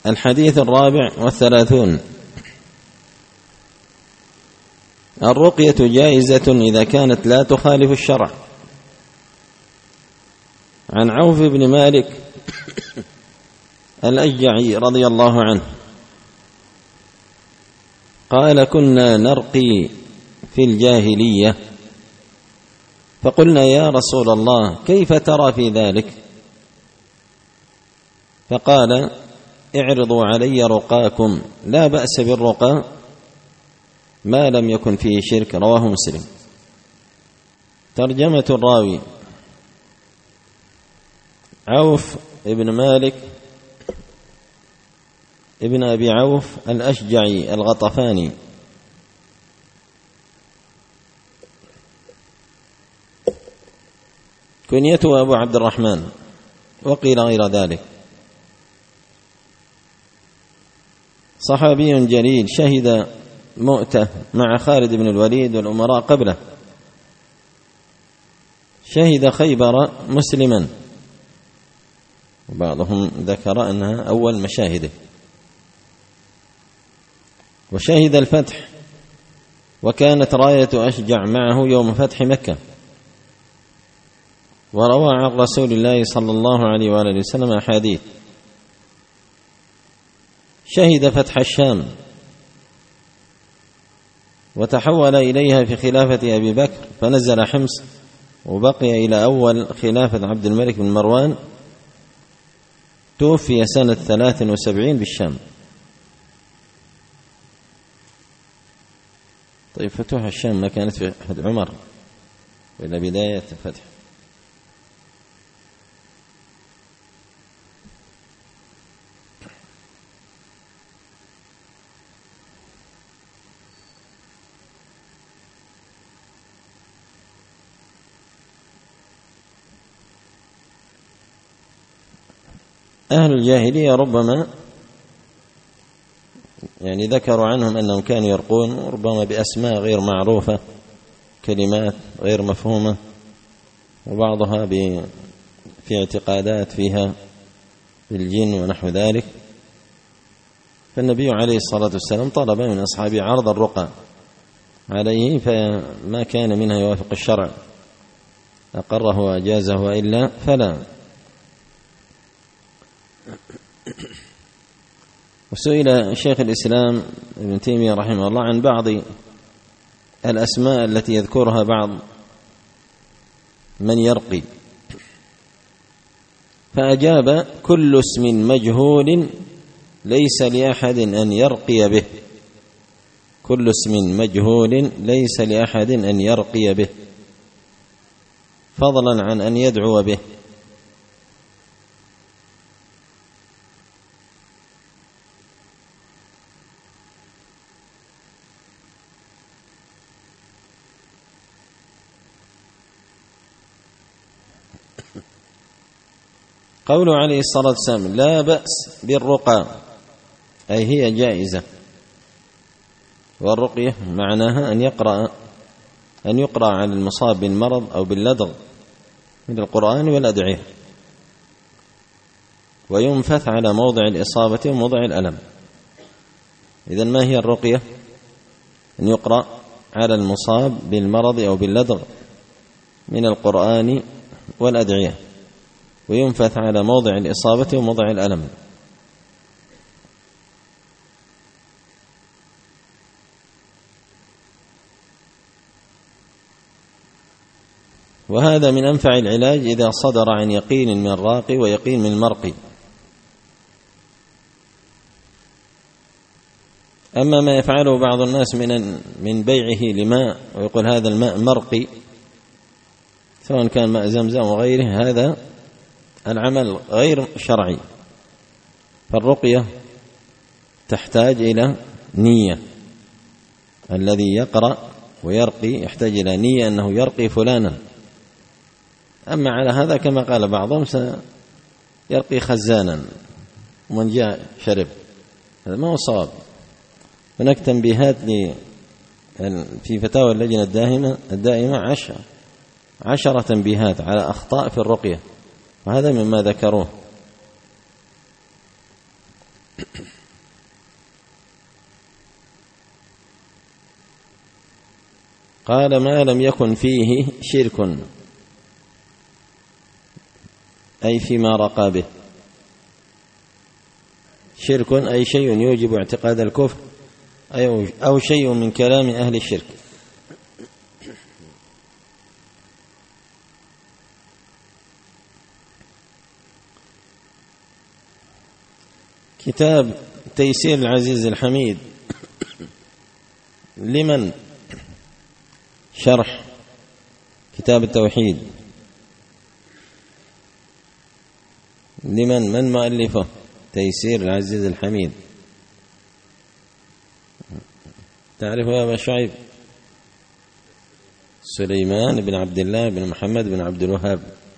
الحديث 34. الرقية جائزة إذا كانت لا تخالف الشرع. عن عوف بن مالك الأشجعي رضي الله عنه قال: كنا نرقي في الجاهلية، فقلنا: يا رسول الله، كيف ترى في ذلك؟ فقال: اعرضوا علي رقاكم، لا بأس بالرقى ما لم يكن فيه شرك. رواه مسلم. ترجمة الراوي: عوف ابن مالك ابن أبي عوف الأشجعي الغطفاني، كنيته أبو عبد الرحمن، وقيل غير ذلك. صحابي جليل، شهد مؤتة مع خالد بن الوليد والأمراء قبله، شهد خيبر مسلما، وبعضهم ذكر أنها أول مشاهده، وشهد الفتح، وكانت راية أشجع معه يوم فتح مكة، وروى عن رسول الله صلى الله عليه وآله وسلم أحاديث. شهد فتح الشام وتحول إليها في خلافة أبي بكر، فنزل حمص، وبقي إلى أول خلافة عبد الملك بن مروان، توفي سنة 73 بالشام. طيب، فتوح الشام ما كانت في عهد عمر وإلى بداية الفتح؟ أهل الجاهلية ربما ذكروا عنهم أنهم كانوا يرقون، ربما بأسماء غير معروفة، كلمات غير مفهومة، وبعضها في اعتقادات فيها بالجن ونحو ذلك. فالنبي عليه الصلاة والسلام طلب من أصحابه عرض الرقى عليه، فما كان منها يوافق الشرع أقره وأجازه، وإلا فلا. وسئل شيخ الإسلام ابن تيمية رحمه الله عن بعض الأسماء التي يذكرها بعض من يرقي، فأجاب: كل اسم مجهول ليس لأحد أن يرقي به. كل اسم مجهول ليس لأحد أن يرقي به، فضلا عن أن يدعو به. قوله عليه الصلاة والسلام: لا بأس بالرقى، أي هي جائزة. والرقية معناها أن يقرأ على المصاب بالمرض أو باللدغ من القرآن والأدعية، وينفث على موضع الإصابة وموضع الألم. إذن ما هي الرقية؟ أن يقرأ على المصاب بالمرض أو باللدغ من القرآن والأدعية، وينفث على موضع الإصابة وموضع الألم. وهذا من أنفع العلاج إذا صدر عن يقين من الراقي ويقين من المرقي. أما ما يفعله بعض الناس من بيعه لماء ويقول هذا الماء مرقي، سواء كان ماء زمزم وغيره، هذا العمل غير شرعي. فالرقية تحتاج إلى نية، الذي يقرأ ويرقي يحتاج إلى نية أنه يرقي فلانا. أما على هذا كما قال بعضهم سيرقي خزانا ومن جاء شرب، هذا ما هو صواب. هناك تنبيهات في فتاوى اللجنة الدائمة 10 تنبيهات على أخطاء في الرقية، وهذا مما ذكروه. قال ما لم يكن فيه شرك، أي فيما رقى به. شرك أي شيء يوجب اعتقاد الكفر أو شيء من كلام أهل الشرك. كتاب تيسير العزيز الحميد لمن؟ شرح كتاب التوحيد لمن؟ من مؤلفه؟ تيسير العزيز الحميد. تعرفه يا أبا شعيب؟ سليمان بن عبد الله بن محمد بن عبد الوهاب.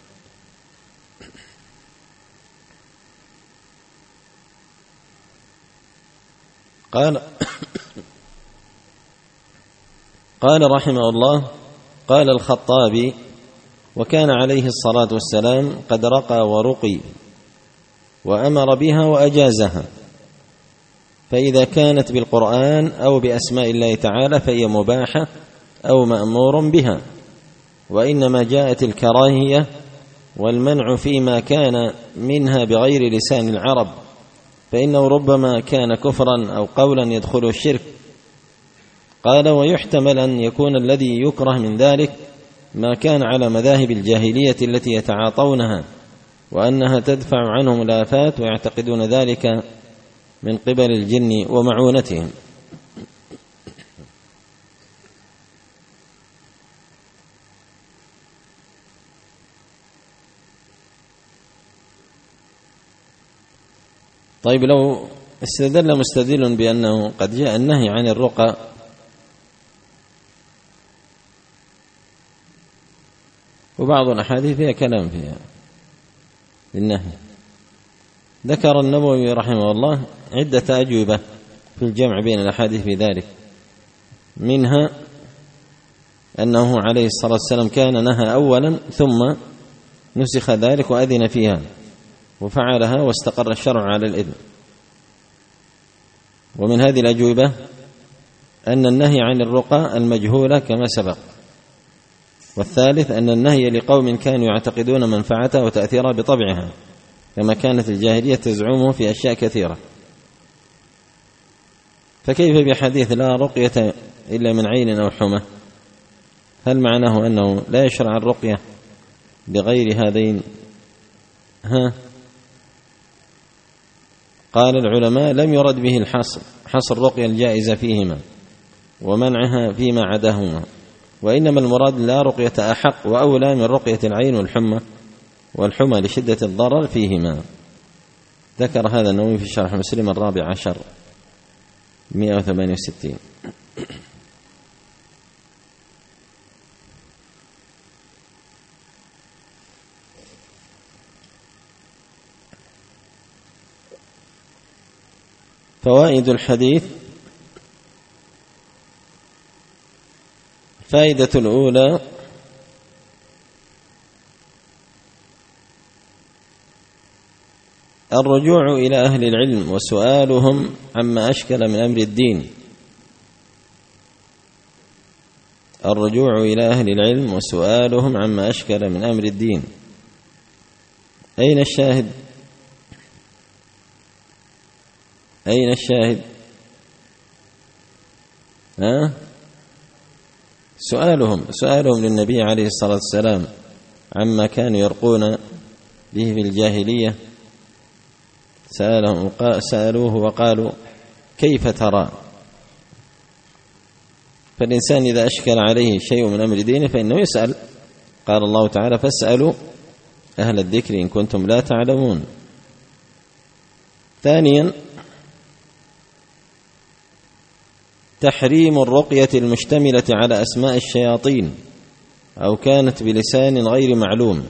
قال رحمه الله: قال الخطابي: وكان عليه الصلاة والسلام قد رقى ورقي وأمر بها وأجازها، فإذا كانت بالقرآن أو بأسماء الله تعالى فهي مباحة أو مأمور بها، وإنما جاءت الكراهية والمنع فيما كان منها بغير لسان العرب، فإنه ربما كان كفرا أو قولا يدخل الشرك. قال: ويحتمل أن يكون الذي يكره من ذلك ما كان على مذاهب الجاهلية التي يتعاطونها، وأنها تدفع عنهم الآفات، ويعتقدون ذلك من قبل الجن ومعونتهم. طيب، لو استدل مستدل بأنه قد جاء النهي عن الرقى، وبعض الأحاديث فيها كلام فيها للنهي، ذكر النووي رحمه الله عدة أجوبة في الجمع بين الأحاديث في ذلك، منها أنه عليه الصلاة والسلام كان نهى أولا ثم نسخ ذلك وأذن فيها وفعلها واستقر الشرع على الإذن. ومن هذه الأجوبة أن النهي عن الرقى المجهولة كما سبق. والثالث أن النهي لقوم كانوا يعتقدون منفعتها وتأثيرها بطبعها، كما كانت الجاهلية تزعمه في أشياء كثيرة. فكيف بحديث لا رقية إلا من عين أو حمى؟ هل معناه أنه لا يشرع الرقية بغير هذين؟ قال العلماء: لم يرد به الحصر، حصر الرقية الجائزة فيهما ومنعها فيما عداهما، وإنما المراد لا رقية أحق وأولى من رقية العين والحمى لشدة الضرر فيهما. ذكر هذا النووي في شرح مسلم 14 168. فوائد الحديث: فائدة الأولى: الرجوع إلى أهل العلم وسؤالهم عما أشكل من أمر الدين. الرجوع إلى أهل العلم وسؤالهم عما أشكل من أمر الدين. أين الشاهد؟ أين الشاهد؟ سؤالهم للنبي عليه الصلاة والسلام عما كانوا يرقون به في الجاهلية. سألوه وقالوا: كيف ترى؟ فالإنسان إذا أشكل عليه شيء من أمر دينه فإنه يسأل. قال الله تعالى: فاسألوا أهل الذكر إن كنتم لا تعلمون. ثانيا: تحريم الرقية المشتملة على أسماء الشياطين أو كانت بلسان غير معلوم.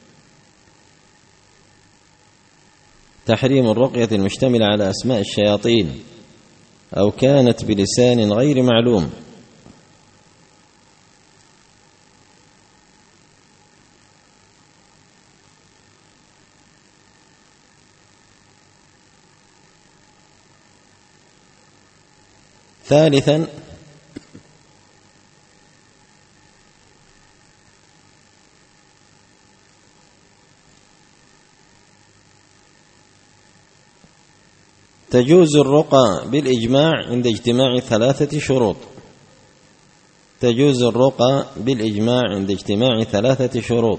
تحريم الرقية المشتملة على أسماء الشياطين أو كانت بلسان غير معلوم. ثالثا: تجوز الرقى بالإجماع عند اجتماع 3 شروط. تجوز الرقى بالإجماع عند اجتماع 3 شروط.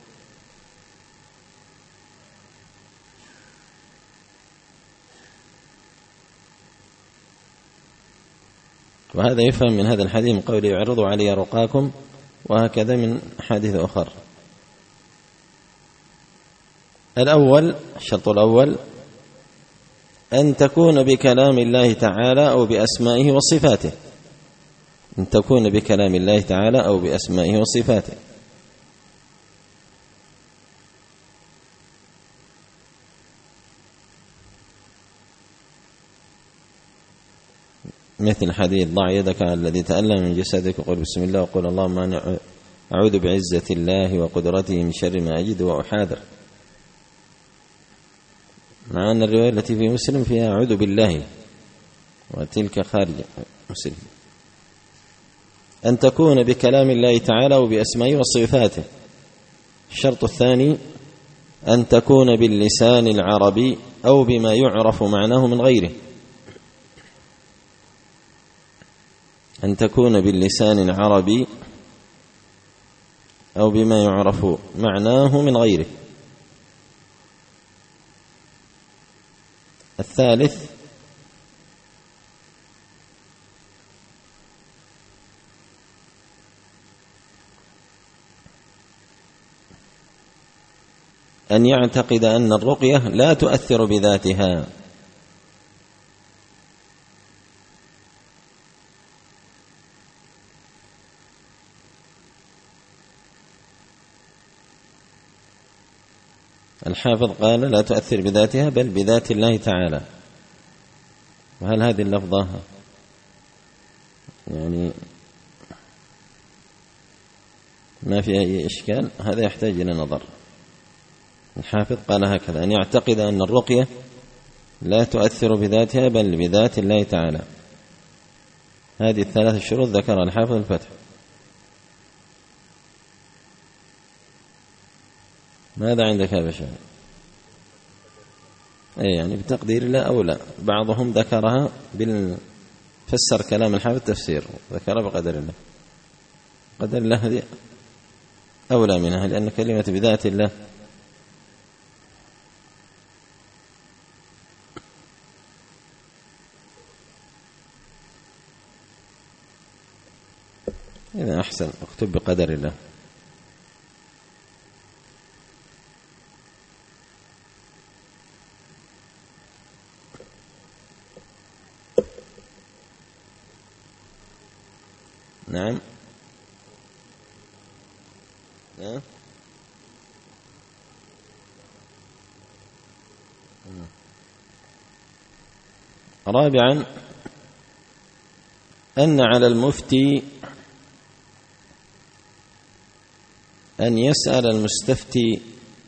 وهذا يفهم من هذا الحديث من قوله اعرضوا علي رقاكم، وهكذا من حديث أخر. الشرط الأول أن تكون بكلام الله تعالى أو بأسمائه وصفاته. أن تكون بكلام الله تعالى أو بأسمائه وصفاته. مثل حديث ضع يدك على الذي تألم من جسدك وقل بسم الله وقل اللهم أنا أعوذ بعزة الله وقدرته من شر ما أجد وأحاذر، مع أن الرواية التي في مسلم فيها أعوذ بالله، وتلك خارج مسلم. أن تكون بكلام الله تعالى وبأسمائه وصفاته. الشرط الثاني أن تكون باللسان العربي أو بما يعرف معناه من غيره. أن تكون باللسان العربي أو بما يعرف معناه من غيره. الثالث أن يعتقد أن الرقية لا تؤثر بذاتها. الحافظ قال لا تؤثر بذاتها بل بذات الله تعالى. وهل هذه اللفظة يعني ما فيها أي إشكال؟ هذا يحتاج إلى نظر. الحافظ قال هكذا: أن يعتقد أن الرقية لا تؤثر بذاتها بل بذات الله تعالى. هذه ال3 شروط ذكرها الحافظ الفتح. ماذا عندك يا بشر؟ يعني بتقدير الله أو لا. بعضهم ذكرها فسر كلام الحافظ تفسير، ذكرها بقدر الله. قدر الله هذه أولى منها، لأن كلمة بذات الله إذا أحسن اكتب بقدر الله. نعم. رابعا أن على المفتي أن يسأل المستفتي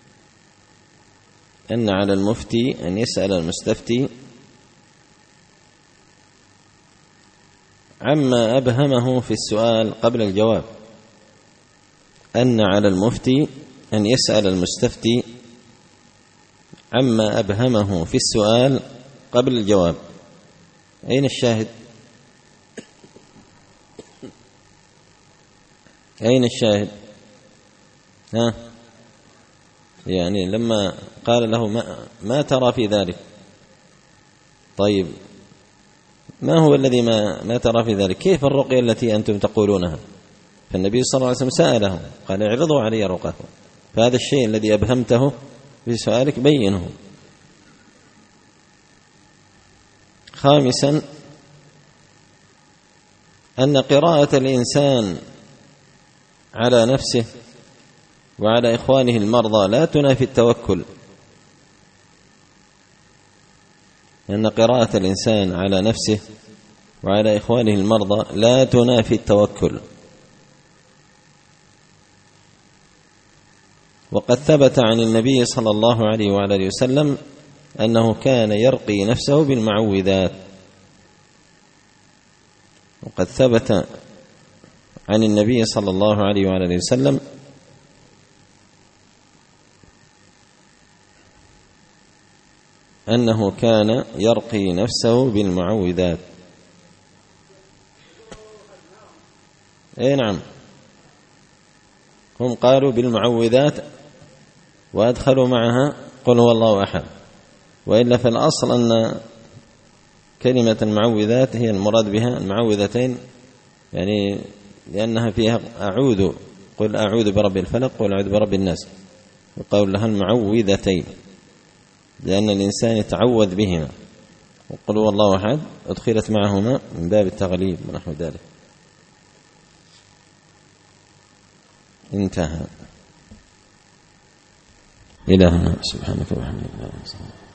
عما أبهمه في السؤال قبل الجواب. أن على المفتي أن يسأل المستفتي عما أبهمه في السؤال قبل الجواب. أين الشاهد؟ أين الشاهد؟ يعني لما قال له ما ترى في ذلك؟ طيب ما هو الذي ما ترى في ذلك؟ كيف الرقية التي أنتم تقولونها؟ فالنبي صلى الله عليه وسلم سأله قال اعرضوا علي رقاكم. فهذا الشيء الذي أبهمته في سؤالك بينه. خامسا أن قراءة الإنسان على نفسه وعلى إخوانه المرضى لا تنافي التوكل. لأن قراءة الإنسان على نفسه وعلى إخوانه المرضى لا تنافي التوكل. وقد ثبت عن النبي صلى الله عليه وعلى وسلم أنه كان يرقي نفسه بالمعوذات. وقد ثبت عن النبي صلى الله عليه وعلى وسلم أنه كان يرقي نفسه بالمعوذات. أي نعم، هم قالوا بالمعوذات وأدخلوا معها قل هو الله أحد، وإلا في الأصل أن كلمة المعوذات هي المراد بها المعوذتين، يعني لأنها فيها أعوذ، قل أعوذ برب الفلق قل أعوذ برب الناس، وقول لها المعوذتين لأن الإنسان يتعوذ بهما، وقل هو الله أحد أدخلت معهما من باب التغليب ونحو ذلك. انتهى. إلهنا سبحانك وبحمدك.